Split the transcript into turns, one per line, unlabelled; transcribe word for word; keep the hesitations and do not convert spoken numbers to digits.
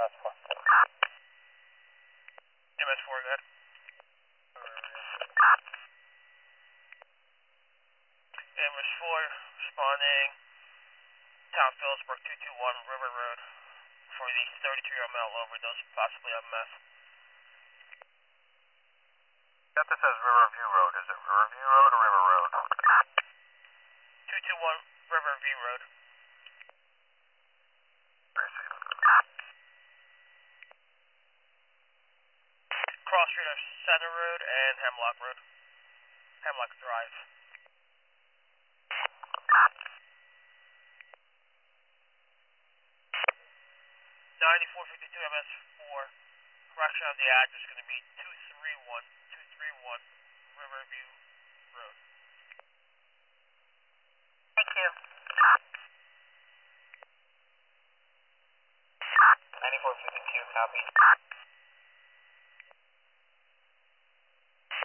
S four.
M S four, go ahead. M S four, responding. Town Phillipsburg two two one River Road for the thirty-two-year-old male overdose, possibly on meth.
That this says Riverview Road. Is it Riverview Road or River Road?
two two one Riverview Road. Cross street of Center Road and Hemlock Road. Hemlock Drive. ninety-four fifty-two M S four. Correction of the address is going to be two three one two three one Riverview Road.
Thank you.
ninety-four fifty-two, copy.